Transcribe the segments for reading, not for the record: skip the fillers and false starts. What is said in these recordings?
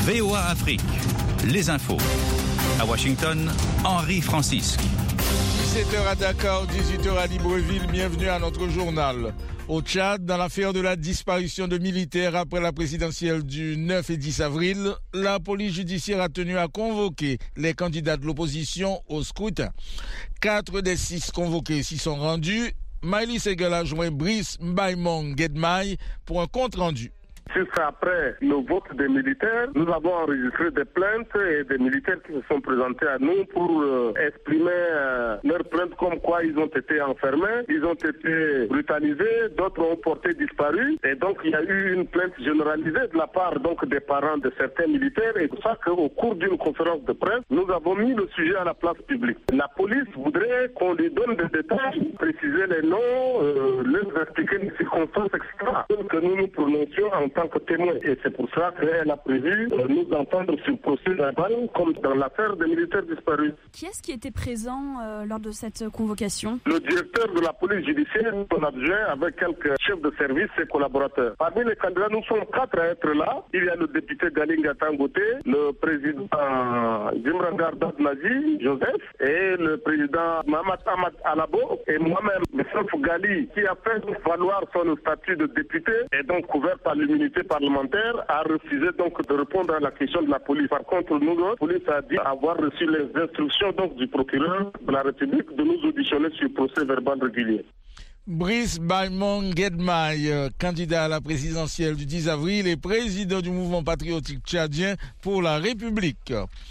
VOA Afrique, les infos. À Washington, Henri Francisque. 17h à Dakar, 18h à Libreville, bienvenue à notre journal. Au Tchad, dans l'affaire de la disparition de militaires après la présidentielle du 9 et 10 avril, la police judiciaire a tenu à convoquer les candidats de l'opposition au scrutin. 4 des 6 convoqués s'y sont rendus. Maïli Segal a joint Brice Mbaimong Gedmaï pour un compte-rendu. Juste après le vote des militaires, nous avons enregistré des plaintes et des militaires qui se sont présentés à nous pour exprimer leurs plaintes comme quoi ils ont été enfermés, ils ont été brutalisés, d'autres ont porté disparu. Et donc il y a eu une plainte généralisée de la part donc des parents de certains militaires. Et c'est pour ça qu'au cours d'une conférence de presse, nous avons mis le sujet à la place publique. La police voudrait qu'on lui donne des détails, préciser les noms, leur expliquer les circonstances, etc. Que nous nous prononcions en tant que témoin. Et c'est pour ça qu'elle a prévu nous entendre sur le procès verbal comme dans l'affaire des militaires disparus. Qui est-ce qui était présent lors de cette convocation? Le directeur de la police judiciaire, son adjoint, avec quelques chefs de service et collaborateurs. Parmi les candidats, nous sommes 4 à être là. Il y a le député Galinga Tangote, le président Jimrangar Nazi, Joseph, et le président Mohamed Ahmad Alabo, et moi-même, M. Gali, qui a fait valoir son statut de député, et donc couvert par l'immunité parlementaire, a refusé donc de répondre à la question de la police. Par contre, nous, la police a dit avoir reçu les instructions donc du procureur de la République de nous auditionner sur procès verbal régulier. Brice Mbaimong Gedmaï, candidat à la présidentielle du 10 avril et président du mouvement patriotique tchadien pour la République.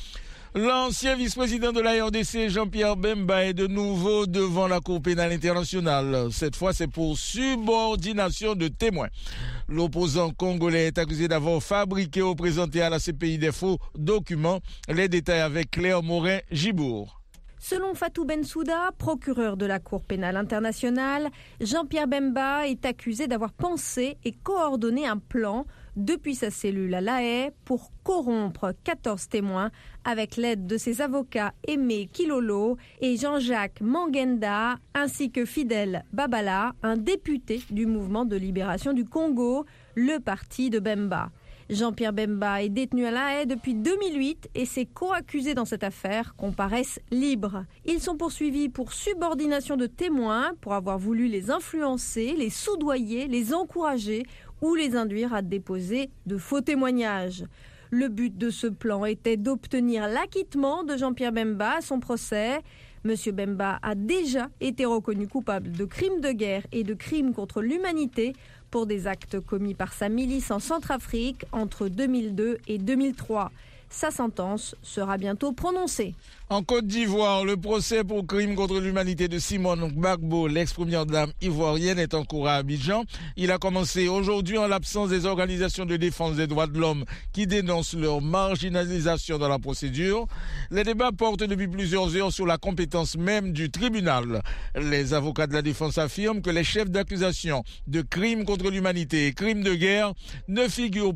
L'ancien vice-président de la RDC, Jean-Pierre Bemba, est de nouveau devant la Cour pénale internationale. Cette fois, c'est pour subordination de témoins. L'opposant congolais est accusé d'avoir fabriqué ou présenté à la CPI des faux documents. Les détails avec Claire Morin-Gibourg. Selon Fatou Bensouda, procureur de la Cour pénale internationale, Jean-Pierre Bemba est accusé d'avoir pensé et coordonné un plan depuis sa cellule à La Haye pour corrompre 14 témoins avec l'aide de ses avocats Aimé Kilolo et Jean-Jacques Mangenda, ainsi que Fidel Babala, un député du mouvement de libération du Congo, le parti de Bemba. Jean-Pierre Bemba est détenu à La Haye depuis 2008 et ses co-accusés dans cette affaire comparaissent libres. Ils sont poursuivis pour subordination de témoins, pour avoir voulu les influencer, les soudoyer, les encourager ou les induire à déposer de faux témoignages. Le but de ce plan était d'obtenir l'acquittement de Jean-Pierre Bemba à son procès. Monsieur Bemba a déjà été reconnu coupable de crimes de guerre et de crimes contre l'humanité pour des actes commis par sa milice en Centrafrique entre 2002 et 2003. Sa sentence sera bientôt prononcée. En Côte d'Ivoire, le procès pour crimes contre l'humanité de Simone Gbagbo, l'ex-première dame ivoirienne, est en cours à Abidjan. Il a commencé aujourd'hui en l'absence des organisations de défense des droits de l'homme qui dénoncent leur marginalisation dans la procédure. Les débats portent depuis plusieurs heures sur la compétence même du tribunal. Les avocats de la défense affirment que les chefs d'accusation de crimes contre l'humanité et crimes de guerre ne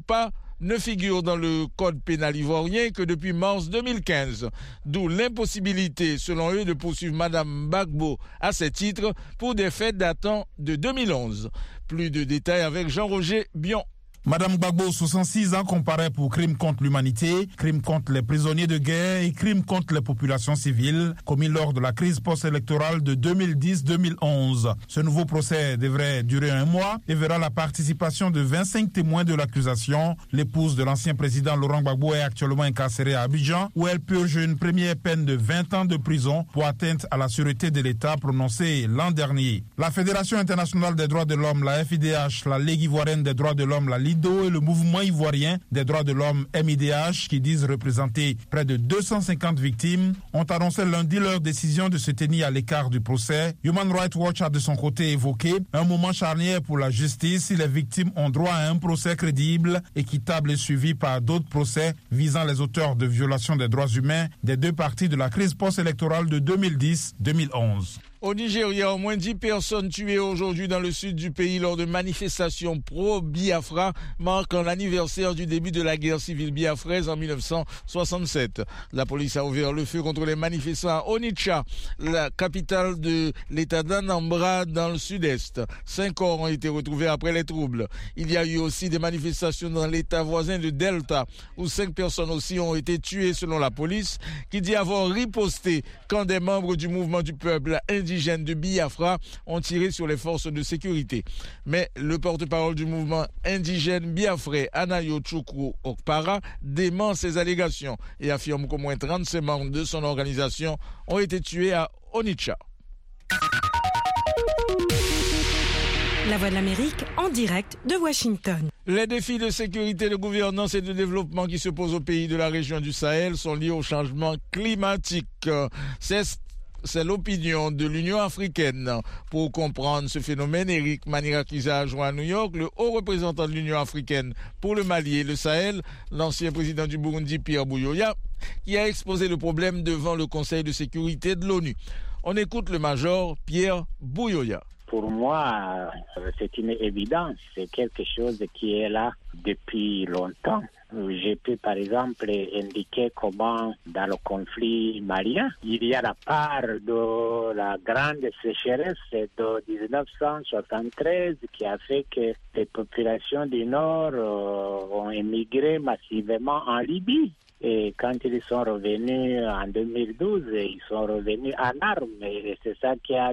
figure dans le code pénal ivoirien que depuis mars 2015, d'où l'impossibilité, selon eux, de poursuivre Madame Gbagbo à ces titres pour des faits datant de 2011. Plus de détails avec Jean-Roger Bion. Madame Gbagbo, 66 ans, comparaît pour crimes contre l'humanité, crimes contre les prisonniers de guerre et crimes contre les populations civiles commis lors de la crise post-électorale de 2010-2011. Ce nouveau procès devrait durer 1 mois et verra la participation de 25 témoins de l'accusation. L'épouse de l'ancien président Laurent Gbagbo est actuellement incarcérée à Abidjan, où elle purge une première peine de 20 ans de prison pour atteinte à la sûreté de l'État prononcée l'an dernier. La Fédération internationale des droits de l'homme, la FIDH, la Ligue ivoirienne des droits de l'homme, la Lido et le mouvement ivoirien des droits de l'homme MIDH, qui disent représenter près de 250 victimes, ont annoncé lundi leur décision de se tenir à l'écart du procès. Human Rights Watch a de son côté évoqué un moment charnière pour la justice si les victimes ont droit à un procès crédible, équitable et suivi par d'autres procès visant les auteurs de violations des droits humains des deux parties de la crise post-électorale de 2010-2011. Au Nigeria, au moins 10 personnes tuées aujourd'hui dans le sud du pays lors de manifestations pro-Biafra marquant l'anniversaire du début de la guerre civile biafraise en 1967. La police a ouvert le feu contre les manifestants à Onitsha, la capitale de l'état d'Anambra dans le sud-est. 5 corps ont été retrouvés après les troubles. Il y a eu aussi des manifestations dans l'état voisin de Delta où 5 personnes aussi ont été tuées selon la police qui dit avoir riposté quand des membres du mouvement du peuple indigène de Biafra ont tiré sur les forces de sécurité. Mais le porte-parole du mouvement indigène biafrais, Anayo Chukwu Okpara, dément ces allégations et affirme qu'au moins 35 membres de son organisation ont été tués à Onitsha. La Voix de l'Amérique en direct de Washington. Les défis de sécurité, de gouvernance et de développement qui se posent aux pays de la région du Sahel sont liés au changement climatique. C'est l'opinion de l'Union africaine. Pour comprendre ce phénomène, Eric Manirakiza a joint à New York le haut représentant de l'Union africaine pour le Mali et le Sahel, l'ancien président du Burundi Pierre Buyoya, qui a exposé le problème devant le Conseil de sécurité de l'ONU. On écoute le major Pierre Buyoya. Pour moi, c'est une évidence. C'est quelque chose qui est là depuis longtemps. J'ai pu, par exemple, indiquer comment, dans le conflit malien, il y a la part de la grande sécheresse de 1973 qui a fait que les populations du Nord ont émigré massivement en Libye. Et quand ils sont revenus en 2012, ils sont revenus en armes. Et c'est ça qui a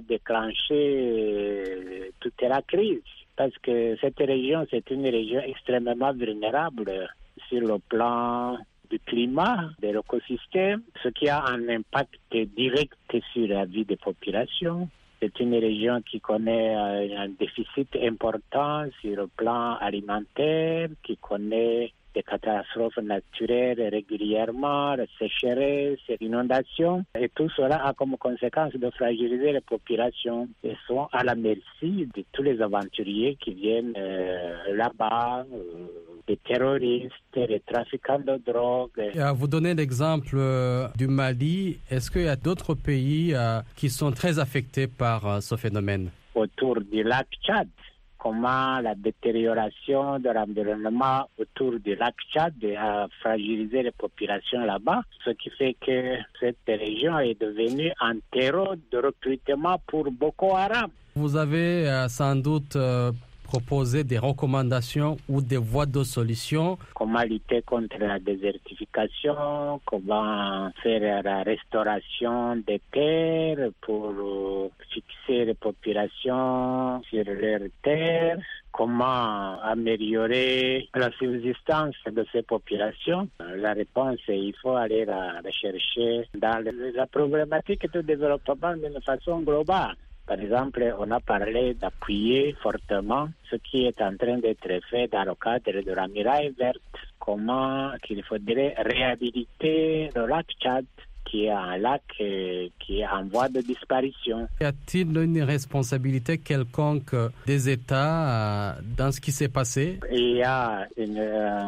déclenché toute la crise. Parce que cette région, c'est une région extrêmement vulnérable sur le plan du climat, de l'écosystème, ce qui a un impact direct sur la vie des populations. C'est une région qui connaît un déficit important sur le plan alimentaire, qui connaît des catastrophes naturelles régulièrement, la sécheresse, l'inondation. Et tout cela a comme conséquence de fragiliser les populations et sont à la merci de tous les aventuriers qui viennent là-bas, les terroristes, les trafiquants de drogue. Et à vous donner l'exemple du Mali, est-ce qu'il y a d'autres pays qui sont très affectés par ce phénomène? Autour du lac Tchad, comment la détérioration de l'environnement autour du lac Tchad a fragilisé les populations là-bas, ce qui fait que cette région est devenue un terreau de recrutement pour Boko Haram. Vous avez sans doute proposer des recommandations ou des voies de solution. Comment lutter contre la désertification, comment faire la restauration des terres pour fixer les populations sur leurs terres, comment améliorer la subsistance de ces populations. La réponse, il faut aller la chercher dans la problématique de développement d'une façon globale. Par exemple, on a parlé d'appuyer fortement ce qui est en train d'être fait dans le cadre de la muraille verte. Comment qu'il faudrait réhabiliter le lac Tchad, qui est un lac qui est en voie de disparition. Y a-t-il une responsabilité quelconque des États dans ce qui s'est passé? Il y a une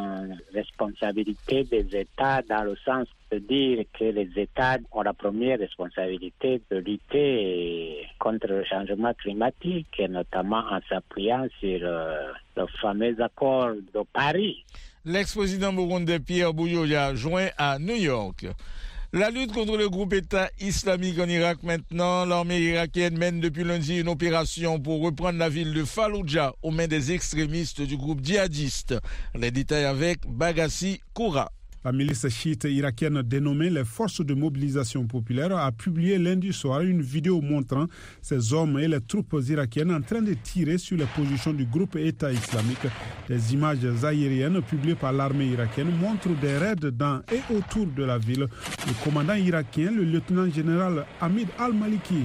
responsabilité des États dans le sens de dire que les États ont la première responsabilité de lutter contre le changement climatique, et notamment en s'appuyant sur le fameux accord de Paris. L'ex-président burundais Pierre Buyoya joint à New York. La lutte contre le groupe État islamique en Irak maintenant, l'armée irakienne mène depuis lundi une opération pour reprendre la ville de Fallujah aux mains des extrémistes du groupe djihadiste. Les détails avec Bagassi Koura. La milice chiite irakienne dénommée les Forces de mobilisation populaire a publié lundi soir une vidéo montrant ces hommes et les troupes irakiennes en train de tirer sur les positions du groupe État islamique. Les images aériennes publiées par l'armée irakienne montrent des raids dans et autour de la ville. Le commandant irakien, le lieutenant-général Hamid al-Maliki.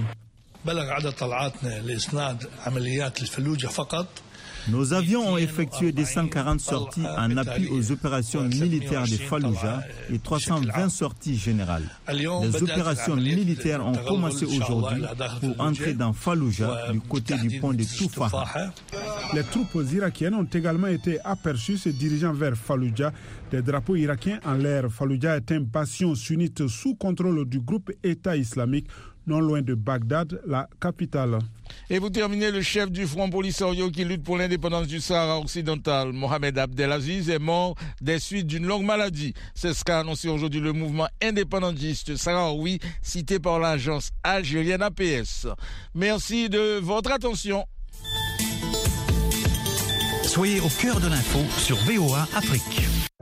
Nos avions ont effectué 240 sorties en appui aux opérations militaires de Fallujah et 320 sorties générales. Les opérations militaires ont commencé aujourd'hui pour entrer dans Fallujah du côté du pont de Toufaha. Les troupes irakiennes ont également été aperçues se dirigeant vers Fallujah, des drapeaux irakiens en l'air. Fallujah est un bastion sunnite sous contrôle du groupe État islamique. non loin de Bagdad, la capitale. Et vous terminez, le chef du Front Polisario qui lutte pour l'indépendance du Sahara occidental, Mohamed Abdelaziz, est mort des suites d'une longue maladie. C'est ce qu'a annoncé aujourd'hui le mouvement indépendantiste sahraoui, cité par l'agence algérienne APS. Merci de votre attention. Soyez au cœur de l'info sur VOA Afrique.